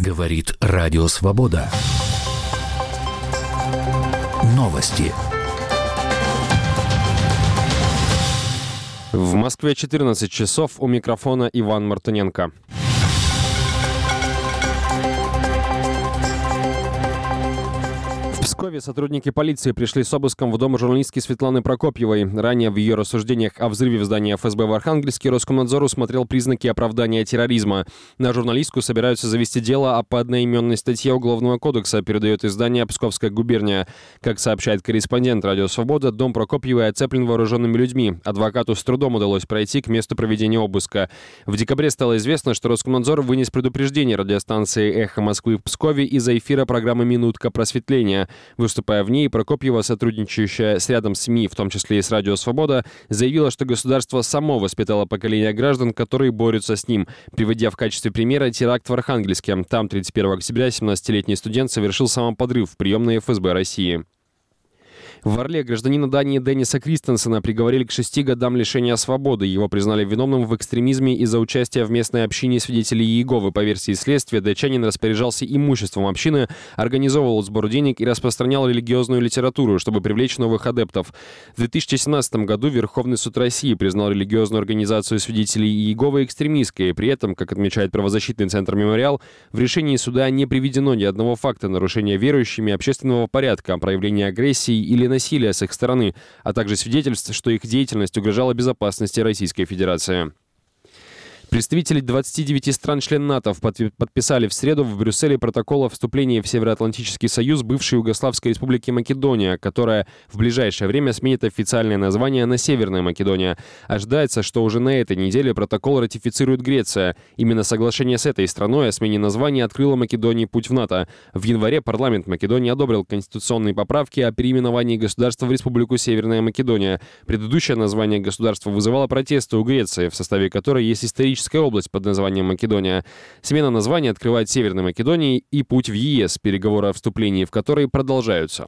Говорит Радио Свобода. Новости. В Москве 14 часов, у микрофона Иван Мартыненко. В Пскове сотрудники полиции пришли с обыском в дом журналистки Светланы Прокопьевой. Ранее в ее рассуждениях о взрыве в здании ФСБ в Архангельске Роскомнадзор усмотрел признаки оправдания терроризма. На журналистку собираются завести дело по одноименной статье Уголовного кодекса, передает издание «Псковская губерния». Как сообщает корреспондент «Радио Свобода», дом Прокопьевой оцеплен вооруженными людьми. Адвокату с трудом удалось пройти к месту проведения обыска. В декабре стало известно, что Роскомнадзор вынес предупреждение радиостанции «Эхо Москвы» в Пскове из-за эфира программы «Минутка просветления». Выступая в ней, Прокопьева, сотрудничающая с рядом СМИ, в том числе и с «Радио Свобода», заявила, что государство само воспитало поколение граждан, которые борются с ним, приводя в качестве примера теракт в Архангельске. Там 31 октября 17-летний студент совершил самоподрыв в приемной ФСБ России. В Орле гражданина Дании Денниса Кристенсена приговорили к 6 годам лишения свободы. Его признали виновным в экстремизме из-за участия в местной общине свидетелей Иеговы. По версии следствия, датчанин распоряжался имуществом общины, организовывал сбор денег и распространял религиозную литературу, чтобы привлечь новых адептов. В 2017 году Верховный суд России признал религиозную организацию свидетелей Иеговы экстремистской. При этом, как отмечает правозащитный центр «Мемориал», в решении суда не приведено ни одного факта нарушения верующими общественного порядка, проявления агрессии или насилия с их стороны, а также свидетельств, что их деятельность угрожала безопасности Российской Федерации. Представители 29 стран-член НАТО подписали в среду в Брюсселе протокол о вступлении в Североатлантический союз бывшей Югославской республики Македония, которая в ближайшее время сменит официальное название на Северная Македония. Ожидается, что уже на этой неделе протокол ратифицирует Греция. Именно соглашение с этой страной о смене названия открыло Македонии путь в НАТО. В январе парламент Македонии одобрил конституционные поправки о переименовании государства в Республику Северная Македония. Предыдущее название государства вызывало протесты у Греции, в составе которой есть историческая область под названием Македония. Смена названия открывает Северной Македонии и путь в ЕС, переговоры о вступлении в который продолжаются.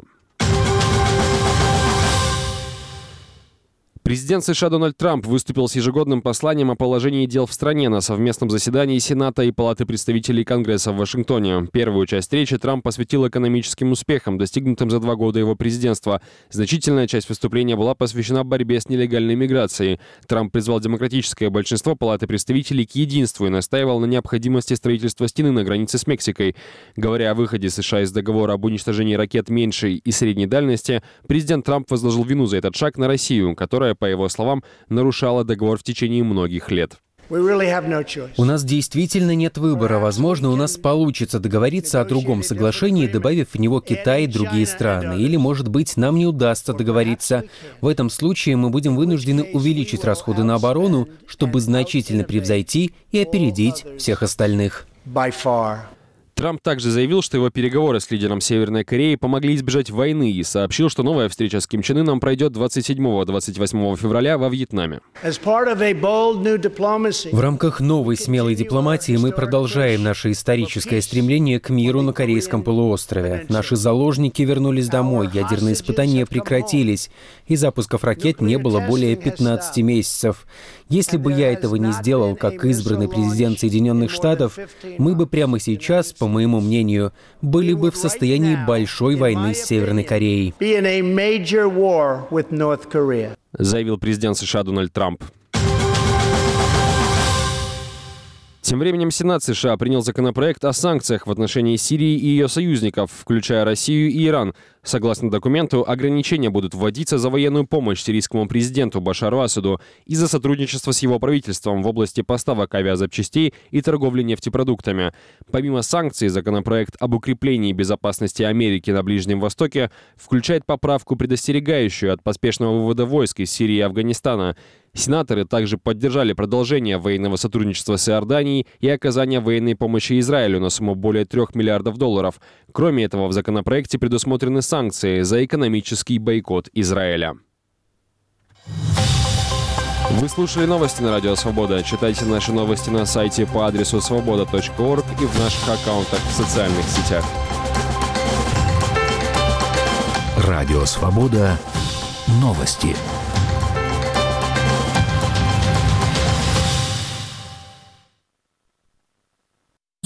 Президент США Дональд Трамп выступил с ежегодным посланием о положении дел в стране на совместном заседании Сената и Палаты представителей Конгресса в Вашингтоне. Первую часть речи Трамп посвятил экономическим успехам, достигнутым за 2 года его президентства. Значительная часть выступления была посвящена борьбе с нелегальной миграцией. Трамп призвал демократическое большинство Палаты представителей к единству и настаивал на необходимости строительства стены на границе с Мексикой. Говоря о выходе США из договора об уничтожении ракет меньшей и средней дальности, президент Трамп возложил вину за этот шаг на Россию, которая, по его словам, нарушала договор в течение многих лет. У нас действительно нет выбора. Возможно, у нас получится договориться о другом соглашении, добавив в него Китай и другие страны. Или, может быть, нам не удастся договориться. В этом случае мы будем вынуждены увеличить расходы на оборону, чтобы значительно превзойти и опередить всех остальных. Трамп также заявил, что его переговоры с лидером Северной Кореи помогли избежать войны и сообщил, что новая встреча с Ким Чен Ыном пройдет 27-28 февраля во Вьетнаме. В рамках новой смелой дипломатии мы продолжаем наше историческое стремление к миру на Корейском полуострове. Наши заложники вернулись домой, ядерные испытания прекратились, и запусков ракет не было более 15 месяцев. Если бы я этого не сделал как избранный президент Соединенных Штатов, мы бы прямо сейчас, по моему мнению, были бы в состоянии большой войны с Северной Кореей, заявил президент США Дональд Трамп. Тем временем Сенат США принял законопроект о санкциях в отношении Сирии и ее союзников, включая Россию и Иран. Согласно документу, ограничения будут вводиться за военную помощь сирийскому президенту Башару Асаду и за сотрудничество с его правительством в области поставок авиазапчастей и торговли нефтепродуктами. Помимо санкций, законопроект об укреплении безопасности Америки на Ближнем Востоке включает поправку, предостерегающую от поспешного вывода войск из Сирии и Афганистана. Сенаторы также поддержали продолжение военного сотрудничества с Иорданией и оказание военной помощи Израилю на сумму более $3 миллиардов. Кроме этого, в законопроекте предусмотрены санкции за экономический бойкот Израиля. Вы слушали новости на Радио Свобода. Читайте наши новости на сайте по адресу svoboda.org и в наших аккаунтах в социальных сетях. Радио Свобода. Новости.